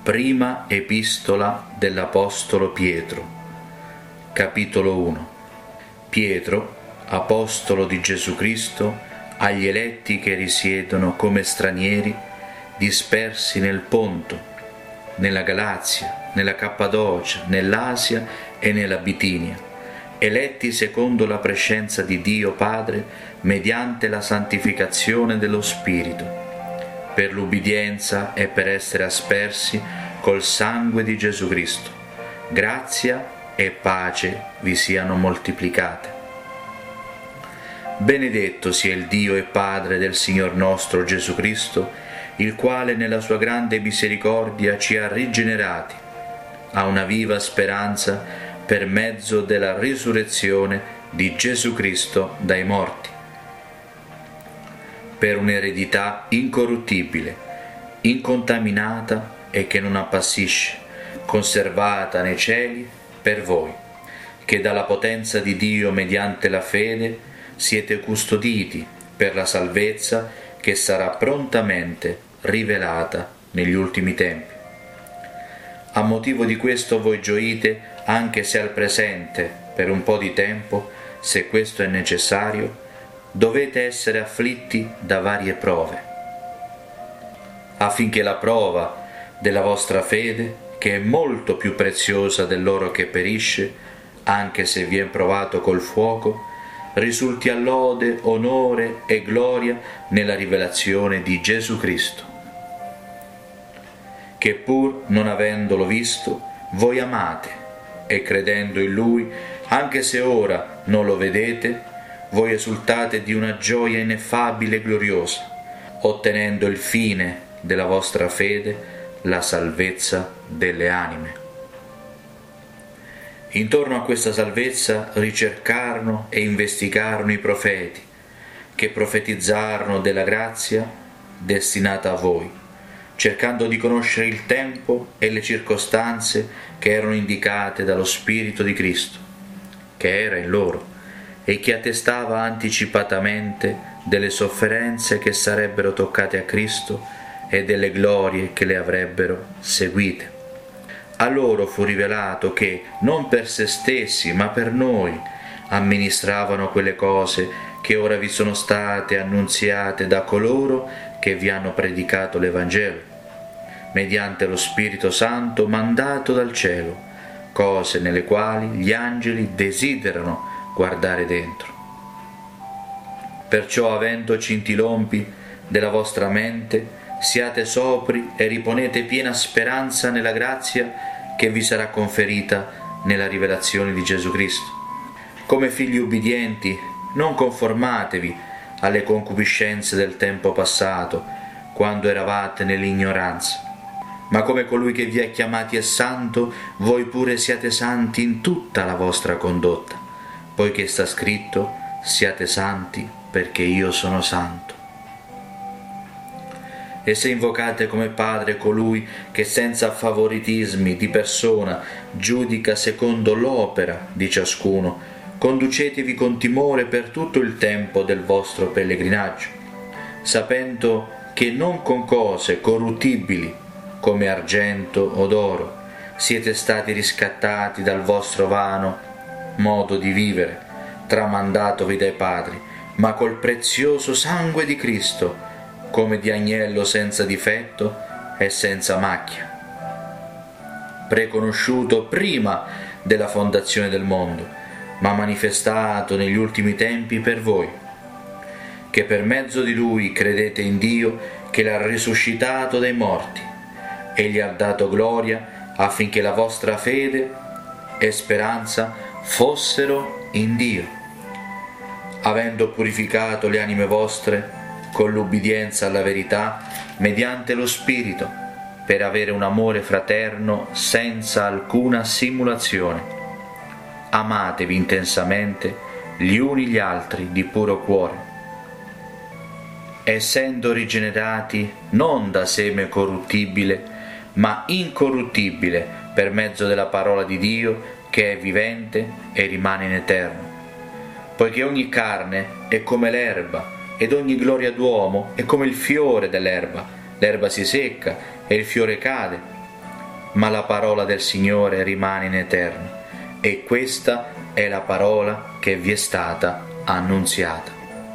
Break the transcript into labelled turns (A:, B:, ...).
A: Prima epistola dell'Apostolo Pietro, capitolo 1. Pietro, apostolo di Gesù Cristo, agli eletti che risiedono come stranieri, dispersi nel Ponto, nella Galazia, nella Cappadocia, nell'Asia e nella Bitinia, eletti secondo la prescenza di Dio Padre, mediante la santificazione dello Spirito, per l'ubbidienza e per essere aspersi col sangue di Gesù Cristo. Grazia e pace vi siano moltiplicate. Benedetto sia il Dio e Padre del Signor nostro Gesù Cristo, il quale nella sua grande misericordia ci ha rigenerati a una viva speranza per mezzo della risurrezione di Gesù Cristo dai morti, per un'eredità incorruttibile, incontaminata e che non appassisce, conservata nei cieli per voi, che dalla potenza di Dio mediante la fede siete custoditi per la salvezza che sarà prontamente rivelata negli ultimi tempi. A motivo di questo voi gioite, anche se al presente, per un po' di tempo, se questo è necessario, dovete essere afflitti da varie prove, affinché la prova della vostra fede, che è molto più preziosa dell'oro che perisce, anche se viene provato col fuoco, risulti a lode, onore e gloria nella rivelazione di Gesù Cristo, che pur non avendolo visto, voi amate, e credendo in Lui, anche se ora non lo vedete, voi esultate di una gioia ineffabile e gloriosa, ottenendo il fine della vostra fede, la salvezza delle anime. Intorno a questa salvezza ricercarono e investigarono i profeti, che profetizzarono della grazia destinata a voi, cercando di conoscere il tempo e le circostanze che erano indicate dallo Spirito di Cristo, che era in loro, e che attestava anticipatamente delle sofferenze che sarebbero toccate a Cristo e delle glorie che le avrebbero seguite. A loro fu rivelato che, non per se stessi, ma per noi, amministravano quelle cose che ora vi sono state annunziate da coloro che vi hanno predicato l'Evangelo, mediante lo Spirito Santo mandato dal cielo, cose nelle quali gli angeli desiderano guardare dentro. Perciò, avendo cintilompi della vostra mente, siate sobri e riponete piena speranza nella grazia che vi sarà conferita nella rivelazione di Gesù Cristo. Come figli ubbidienti, non conformatevi alle concupiscenze del tempo passato, quando eravate nell'ignoranza, ma come colui che vi ha chiamati è santo, voi pure siate santi in tutta la vostra condotta, poiché sta scritto: siate santi perché io sono santo. E se invocate come Padre colui che senza favoritismi di persona giudica secondo l'opera di ciascuno, conducetevi con timore per tutto il tempo del vostro pellegrinaggio, sapendo che non con cose corruttibili come argento o d'oro siete stati riscattati dal vostro vano modo di vivere, tramandatovi dai padri, ma col prezioso sangue di Cristo, come di agnello senza difetto e senza macchia, preconosciuto prima della fondazione del mondo, ma manifestato negli ultimi tempi per voi, che per mezzo di Lui credete in Dio che l'ha risuscitato dai morti e gli ha dato gloria, affinché la vostra fede e speranza fossero in Dio, avendo purificato le anime vostre con l'ubbidienza alla verità, mediante lo Spirito, per avere un amore fraterno senza alcuna simulazione. Amatevi intensamente gli uni gli altri di puro cuore, essendo rigenerati non da seme corruttibile, ma incorruttibile, per mezzo della parola di Dio, che è vivente e rimane in eterno. Poiché ogni carne è come l'erba, ed ogni gloria d'uomo è come il fiore dell'erba. L'erba si secca e il fiore cade, ma la parola del Signore rimane in eterno, e questa è la parola che vi è stata annunziata.